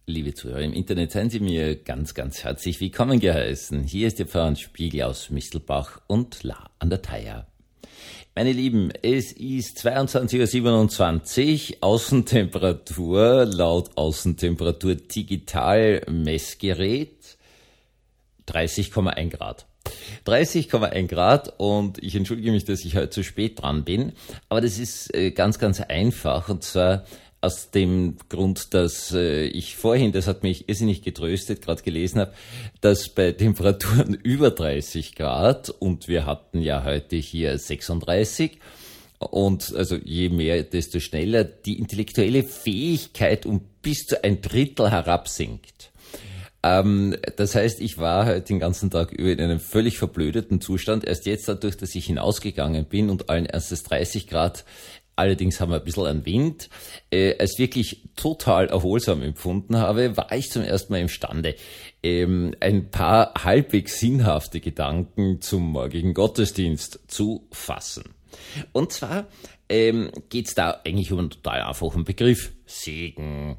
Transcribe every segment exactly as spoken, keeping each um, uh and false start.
Liebe Zuhörer im Internet, seien Sie mir ganz, ganz herzlich willkommen geheißen. Hier ist Ihr Pfarrer Spiegel aus Mistelbach und La an der Thaya. Meine Lieben, es ist zweiundzwanzig Uhr siebenundzwanzig, Außentemperatur laut Außentemperatur Digital Messgerät dreißig Komma eins Grad. dreißig Komma eins Grad und ich entschuldige mich, dass ich heute zu spät dran bin, aber das ist ganz, ganz einfach und zwar aus dem Grund, dass äh, ich vorhin, das hat mich irrsinnig getröstet, gerade gelesen habe, dass bei Temperaturen über dreißig Grad und wir hatten ja heute hier sechsunddreißig und also je mehr, desto schneller die intellektuelle Fähigkeit um bis zu ein Drittel herabsinkt. Ähm, das heißt, ich war heute den ganzen Tag über in einem völlig verblödeten Zustand. Erst jetzt dadurch, dass ich hinausgegangen bin und allen erstes dreißig Grad, allerdings haben wir ein bisschen an Wind, äh, als wirklich total erholsam empfunden habe, war ich zum ersten Mal imstande, ähm, ein paar halbwegs sinnhafte Gedanken zum morgigen Gottesdienst zu fassen. Und zwar ähm, geht's da eigentlich um einen total einfachen Begriff, Segen.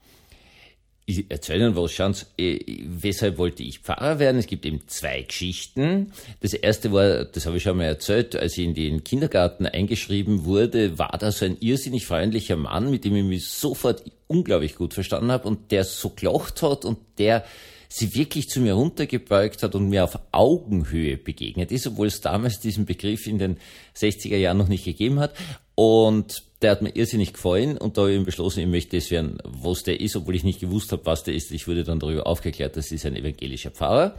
Ich erzähle Ihnen was, schauen Sie, äh, weshalb wollte ich Pfarrer werden? Es gibt eben zwei Geschichten. Das erste war, das habe ich schon mal erzählt, als ich in den Kindergarten eingeschrieben wurde, war da so ein irrsinnig freundlicher Mann, mit dem ich mich sofort unglaublich gut verstanden habe und der so gelacht hat und der sie wirklich zu mir runtergebeugt hat und mir auf Augenhöhe begegnet ist, obwohl es damals diesen Begriff in den sechziger Jahren noch nicht gegeben hat. Und der hat mir irrsinnig gefallen und da habe ich beschlossen, ich möchte das werden, was der ist, obwohl ich nicht gewusst habe, was der ist. Ich wurde dann darüber aufgeklärt, das ist ein evangelischer Pfarrer.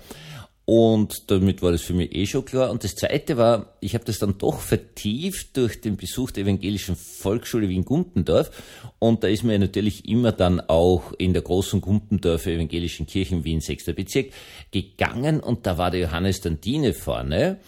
Und damit war das für mich eh schon klar. Und das Zweite war, ich habe das dann doch vertieft durch den Besuch der evangelischen Volksschule Wien Gumpendorf. Und da ist mir natürlich immer dann auch in der großen Gumpendorfer evangelischen Kirche in Wien, sechster Bezirk, gegangen. Und da war der Johannes Tantine vorne.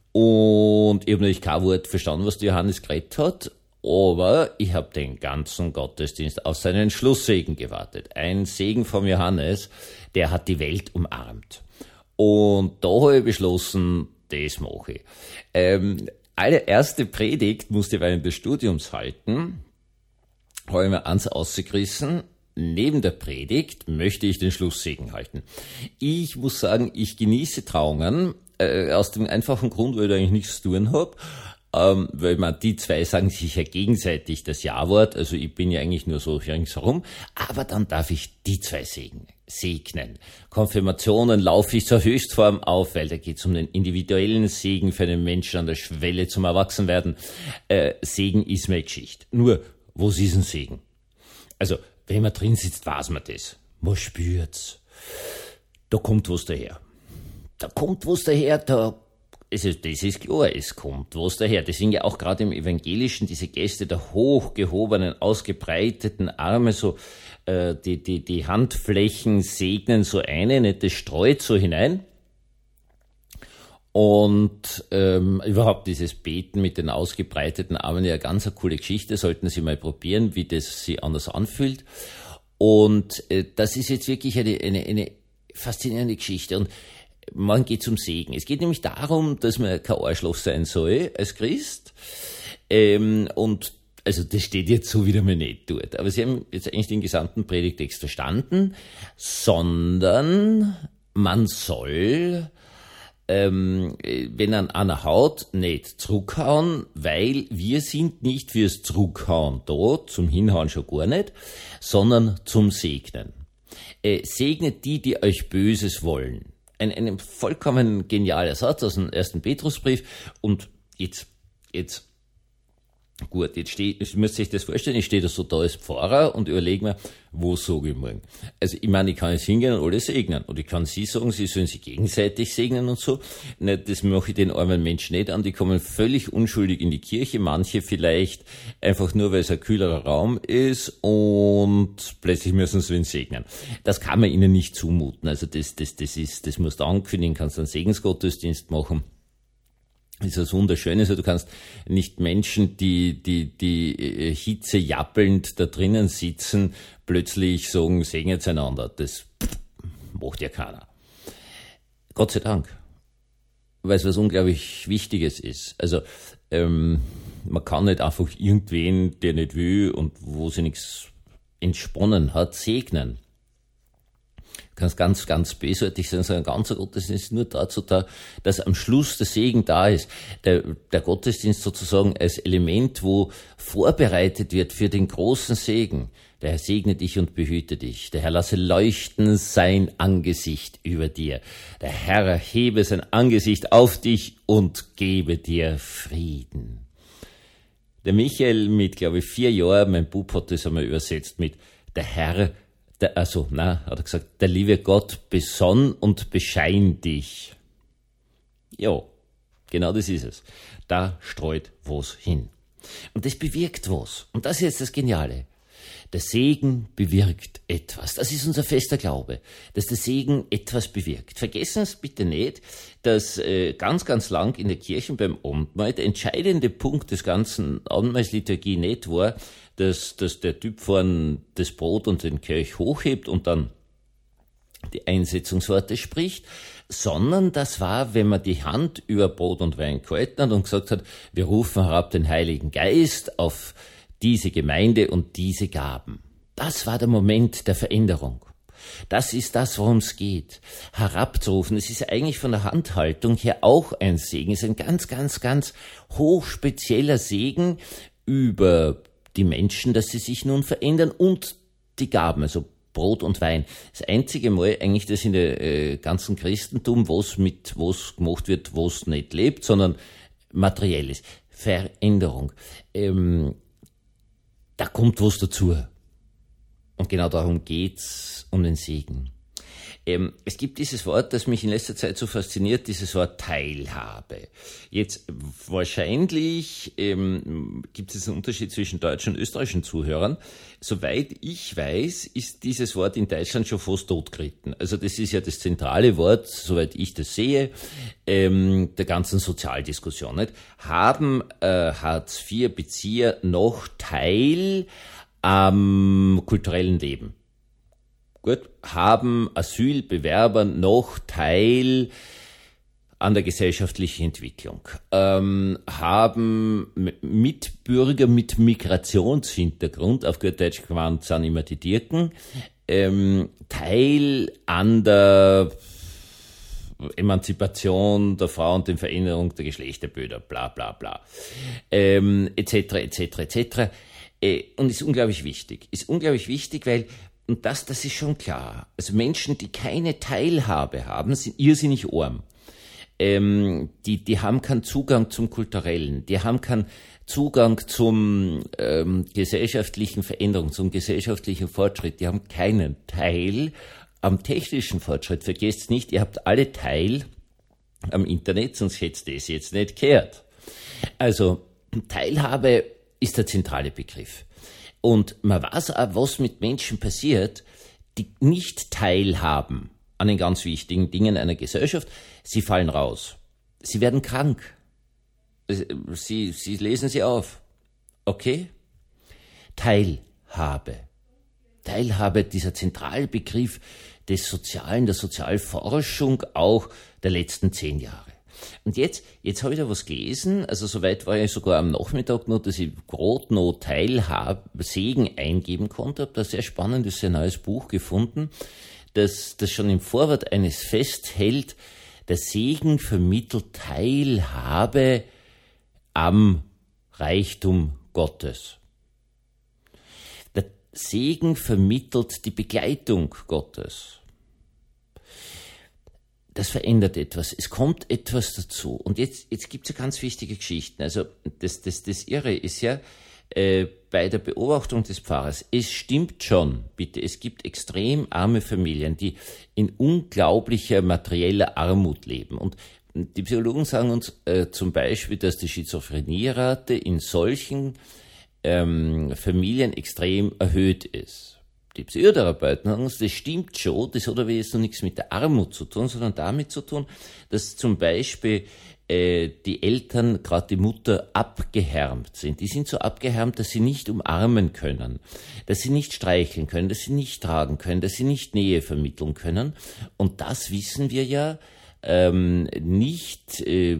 Und ich habe natürlich kein Wort verstanden, was der Johannes geredet hat. Aber ich habe den ganzen Gottesdienst auf seinen Schlusssegen gewartet. Ein Segen vom Johannes, der hat die Welt umarmt. Und da habe ich beschlossen, das mache ich. Ähm, allererste Predigt musste ich während des Studiums halten. Habe ich mir eins ausgerissen. Neben der Predigt möchte ich den Schlusssegen halten. Ich muss sagen, ich genieße Trauungen, äh, aus dem einfachen Grund, weil ich da eigentlich nichts zu tun habe. Ähm, weil man, die zwei sagen sich ja gegenseitig das Ja-Wort, also ich bin ja eigentlich nur so ringsherum, aber dann darf ich die zwei segnen. segnen. Konfirmationen laufe ich zur Höchstform auf, weil da geht es um den individuellen Segen für den Menschen an der Schwelle zum Erwachsenwerden. Äh, Segen ist meine Geschichte. Nur, was ist ein Segen? Also, wenn man drin sitzt, weiß man das. Man spürt's. Da kommt was daher. Da kommt was daher, da Es ist, das ist klar, es kommt was daher. Deswegen ja auch gerade im Evangelischen diese Gäste der hochgehobenen, ausgebreiteten Arme, so äh, die, die, die Handflächen segnen so eine, nicht, das streut so hinein. Und ähm, überhaupt dieses Beten mit den ausgebreiteten Armen, ja ganz eine coole Geschichte, sollten Sie mal probieren, wie das sich anders anfühlt. Und äh, das ist jetzt wirklich eine, eine, eine faszinierende Geschichte. Und morgen geht es um Segen. Es geht nämlich darum, dass man kein Arschloch sein soll als Christ. Ähm, und also das steht jetzt so wieder mal nicht dort. Aber Sie haben jetzt eigentlich den gesamten Predigtext verstanden, sondern man soll, ähm, wenn an einer haut, nicht zurückhauen, weil wir sind nicht fürs Zurückhauen da, zum Hinhauen schon gar nicht, sondern zum Segnen. Äh, segnet die, die euch Böses wollen. Ein, ein vollkommen genialer Satz aus dem ersten Petrusbrief. Und jetzt, jetzt, gut, jetzt stehe, ich müsst euch das vorstellen, ich stehe da so da als Pfarrer und überlege mir, wo sage ich morgen? Also, ich meine, ich kann jetzt hingehen und alle segnen. Und ich kann sie sagen, sie sollen sich gegenseitig segnen und so. Nicht, das mache ich den armen Menschen nicht an. Die kommen völlig unschuldig in die Kirche. Manche vielleicht einfach nur, weil es ein kühlerer Raum ist und plötzlich müssen sie wen segnen. Das kann man ihnen nicht zumuten. Also, das, das, das ist, das musst du ankündigen, kannst einen Segensgottesdienst machen. Das ist was Wunderschönes. Du kannst nicht Menschen, die, die, die Hitze jappelnd da drinnen sitzen, plötzlich sagen, segnet einander. Das macht ja keiner. Gott sei Dank. Weil es was unglaublich Wichtiges ist. Also, ähm, man kann nicht einfach irgendwen, der nicht will und wo sie nichts entsponnen hat, segnen. kann es ganz, ganz bösartig sein, sondern ein ganzer Gottesdienst ist nur dazu da, dass am Schluss der Segen da ist. Der, der Gottesdienst sozusagen als Element, wo vorbereitet wird für den großen Segen. Der Herr segne dich und behüte dich. Der Herr lasse leuchten sein Angesicht über dir. Der Herr erhebe sein Angesicht auf dich und gebe dir Frieden. Der Michael mit, glaube ich, vier Jahren, mein Bub hat das einmal übersetzt mit der Herr, der, also, na, hat er gesagt, der liebe Gott besonn und beschein dich. Ja, genau das ist es. Da streut was hin. Und das bewirkt was. Und das ist jetzt das Geniale. Der Segen bewirkt etwas. Das ist unser fester Glaube, dass der Segen etwas bewirkt. Vergessen Sie bitte nicht, dass äh, ganz, ganz lang in der Kirche beim Abendmahl der entscheidende Punkt des ganzen Abendmahlsliturgie nicht war, dass, dass der Typ vorn das Brot und den Kelch hochhebt und dann die Einsetzungsworte spricht, sondern das war, wenn man die Hand über Brot und Wein gehalten hat und gesagt hat, wir rufen herab den Heiligen Geist auf diese Gemeinde und diese Gaben. Das war der Moment der Veränderung. Das ist das, worum es geht. Herabzurufen. Es ist eigentlich von der Handhaltung her auch ein Segen. Es ist ein ganz, ganz, ganz hochspezieller Segen über die Menschen, dass sie sich nun verändern und die Gaben, also Brot und Wein. Das einzige Mal eigentlich, das in der äh, ganzen Christentum, was mit was gemacht wird, was nicht lebt, sondern materielles. Veränderung. Ähm, Da kommt was dazu. Und genau darum geht's, um den Segen. Ähm, es gibt dieses Wort, das mich in letzter Zeit so fasziniert, dieses Wort Teilhabe. Jetzt wahrscheinlich ähm, gibt es einen Unterschied zwischen deutschen und österreichischen Zuhörern. Soweit ich weiß, ist dieses Wort in Deutschland schon fast totgeritten. Also das ist ja das zentrale Wort, soweit ich das sehe, ähm, der ganzen Sozialdiskussion. Nicht? Haben äh, Hartz vier Bezieher noch Teil am kulturellen Leben? Gut, haben Asylbewerber noch Teil an der gesellschaftlichen Entwicklung? Ähm, haben Mitbürger mit Migrationshintergrund, auf gut Deutsch gemeint sind immer die Dirken, ähm, Teil an der Emanzipation der Frau und der Veränderung der Geschlechterbilder, bla bla bla, ähm, et cetera et cetera et cetera. Äh, und ist unglaublich wichtig. Ist unglaublich wichtig, weil Und das, das ist schon klar. Also Menschen, die keine Teilhabe haben, sind irrsinnig arm. Ähm, die, die haben keinen Zugang zum Kulturellen, die haben keinen Zugang zum ähm, gesellschaftlichen Veränderung, zum gesellschaftlichen Fortschritt, die haben keinen Teil am technischen Fortschritt. Vergesst nicht, ihr habt alle Teil am Internet, sonst hättet ihr es jetzt nicht gehört. Also Teilhabe ist der zentrale Begriff. Und man weiß auch, was mit Menschen passiert, die nicht teilhaben an den ganz wichtigen Dingen einer Gesellschaft. Sie fallen raus. Sie werden krank. Sie, sie lesen sie auf. Okay? Teilhabe. Teilhabe, dieser zentrale Begriff des Sozialen, der Sozialforschung auch der letzten zehn Jahre. Und jetzt, jetzt habe ich da was gelesen, also soweit war ich sogar am Nachmittag noch, dass ich gerade noch Teilhabe, Segen eingeben konnte, habe da ein sehr spannendes, sehr neues Buch gefunden, das, das schon im Vorwort eines festhält, der Segen vermittelt Teilhabe am Reichtum Gottes. Der Segen vermittelt die Begleitung Gottes. Das verändert etwas. Es kommt etwas dazu. Und jetzt, jetzt gibt's ja ganz wichtige Geschichten. Also das, das, das Irre ist ja, äh, bei der Beobachtung des Pfarrers, es stimmt schon, bitte, es gibt extrem arme Familien, die in unglaublicher materieller Armut leben. Und die Psychologen sagen uns äh, zum Beispiel, dass die Schizophrenierate in solchen ähm, Familien extrem erhöht ist. Die Psychotherapeuten sagen uns, das stimmt schon, das hat aber jetzt noch nichts mit der Armut zu tun, sondern damit zu tun, dass zum Beispiel äh, die Eltern, gerade die Mutter, abgehärmt sind. Die sind so abgehärmt, dass sie nicht umarmen können, dass sie nicht streicheln können, dass sie nicht tragen können, dass sie nicht Nähe vermitteln können. Und das wissen wir ja, ähm, nicht äh,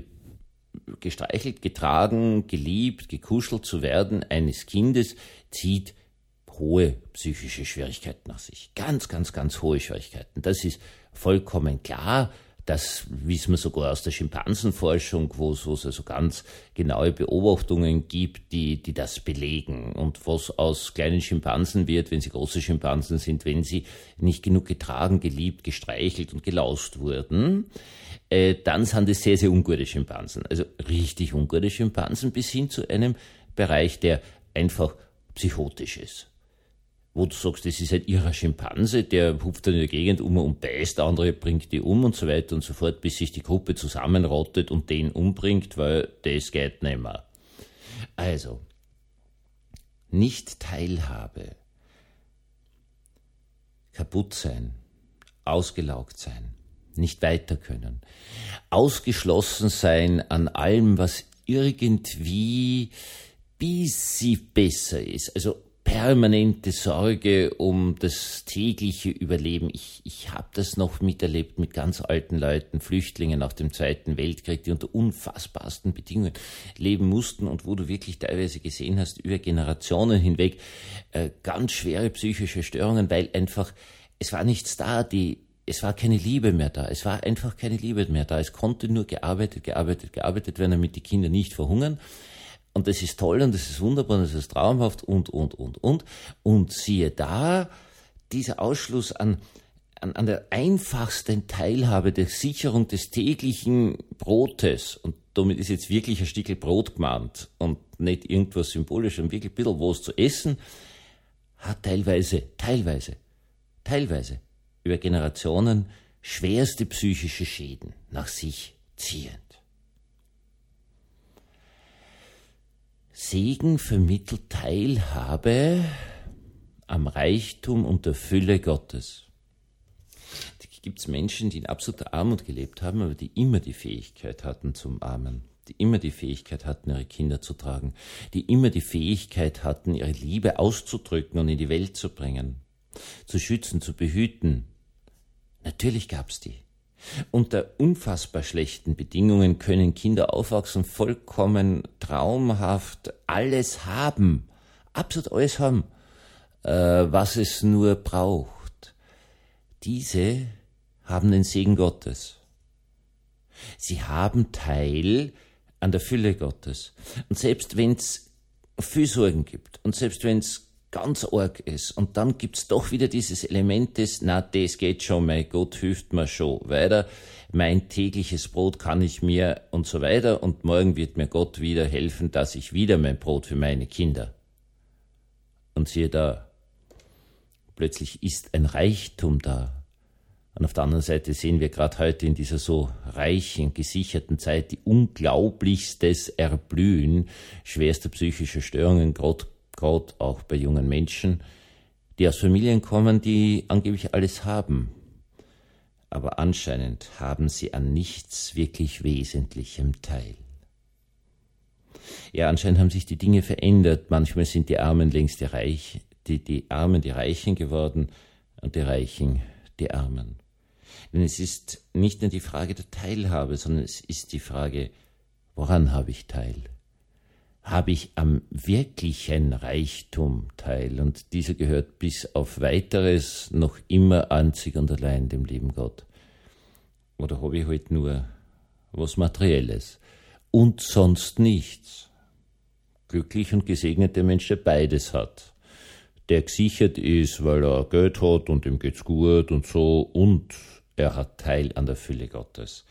gestreichelt, getragen, geliebt, gekuschelt zu werden eines Kindes zieht hohe psychische Schwierigkeiten nach sich. Ganz, ganz, ganz hohe Schwierigkeiten. Das ist vollkommen klar. Das wissen wir sogar aus der Schimpansenforschung, wo es also ganz genaue Beobachtungen gibt, die, die das belegen. Und was aus kleinen Schimpansen wird, wenn sie große Schimpansen sind, wenn sie nicht genug getragen, geliebt, gestreichelt und gelaust wurden, äh, dann sind es sehr, sehr ungute Schimpansen. Also richtig ungute Schimpansen bis hin zu einem Bereich, der einfach psychotisch ist. Wo du sagst, das ist halt ihrer Schimpanse, der hupft dann in der Gegend um und beißt, der andere bringt die um und so weiter und so fort, bis sich die Gruppe zusammenrottet und den umbringt, weil das geht nicht mehr. Also, nicht Teilhabe, kaputt sein, ausgelaugt sein, nicht weiter können, ausgeschlossen sein an allem, was irgendwie bisschen besser ist, also permanente Sorge um das tägliche Überleben. Ich, ich habe das noch miterlebt mit ganz alten Leuten, Flüchtlingen nach dem Zweiten Weltkrieg, die unter unfassbarsten Bedingungen leben mussten und wo du wirklich teilweise gesehen hast, über Generationen hinweg, äh, ganz schwere psychische Störungen, weil einfach, es war nichts da, die, es war keine Liebe mehr da, es war einfach keine Liebe mehr da, es konnte nur gearbeitet, gearbeitet, gearbeitet werden, damit die Kinder nicht verhungern. Und das ist toll und das ist wunderbar und das ist traumhaft und, und, und, und. Und siehe da, dieser Ausschluss an, an, an der einfachsten Teilhabe der Sicherung des täglichen Brotes, und damit ist jetzt wirklich ein Stückel Brot gemeint und nicht irgendwas Symbolisches, und wirklich ein bisschen was zu essen, hat teilweise, teilweise, teilweise über Generationen schwerste psychische Schäden nach sich ziehend. Segen vermittelt Teilhabe am Reichtum und der Fülle Gottes. Da gibt es Menschen, die in absoluter Armut gelebt haben, aber die immer die Fähigkeit hatten zum Armen, die immer die Fähigkeit hatten, ihre Kinder zu tragen, die immer die Fähigkeit hatten, ihre Liebe auszudrücken und in die Welt zu bringen, zu schützen, zu behüten. Natürlich gab's die. Unter unfassbar schlechten Bedingungen können Kinder aufwachsen, vollkommen traumhaft alles haben, absolut alles haben, äh, was es nur braucht. Diese haben den Segen Gottes. Sie haben Teil an der Fülle Gottes. Und selbst wenn es viel Sorgen gibt und selbst wenn es ganz arg ist und dann gibt's doch wieder dieses Element des, na, das geht schon, mein Gott hilft mir schon weiter, mein tägliches Brot kann ich mir und so weiter und morgen wird mir Gott wieder helfen, dass ich wieder mein Brot für meine Kinder. Und siehe da, plötzlich ist ein Reichtum da. Und auf der anderen Seite sehen wir gerade heute in dieser so reichen, gesicherten Zeit die unglaublichstes Erblühen schwerster psychischer Störungen, gerade Gerade auch bei jungen Menschen, die aus Familien kommen, die angeblich alles haben. Aber anscheinend haben sie an nichts wirklich Wesentlichem teil. Ja, anscheinend haben sich die Dinge verändert. Manchmal sind die Armen längst die Reichen, die, die Armen die Reichen geworden und die Reichen die Armen. Denn es ist nicht nur die Frage der Teilhabe, sondern es ist die Frage, woran habe ich teil? Habe ich am wirklichen Reichtum teil, und dieser gehört bis auf Weiteres noch immer einzig und allein dem lieben Gott. Oder habe ich halt nur was Materielles und sonst nichts? Glücklich und gesegnet der Mensch, der beides hat, der gesichert ist, weil er Geld hat und ihm geht's gut und so, und er hat Teil an der Fülle Gottes.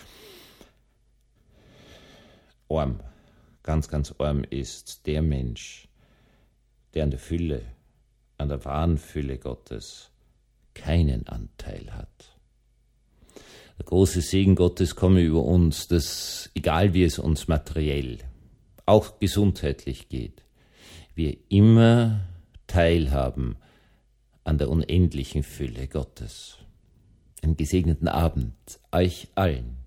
Arm. Ganz, ganz arm ist der Mensch, der an der Fülle, an der wahren Fülle Gottes keinen Anteil hat. Der große Segen Gottes komme über uns, dass, egal wie es uns materiell, auch gesundheitlich geht, wir immer teilhaben an der unendlichen Fülle Gottes. Einen gesegneten Abend euch allen.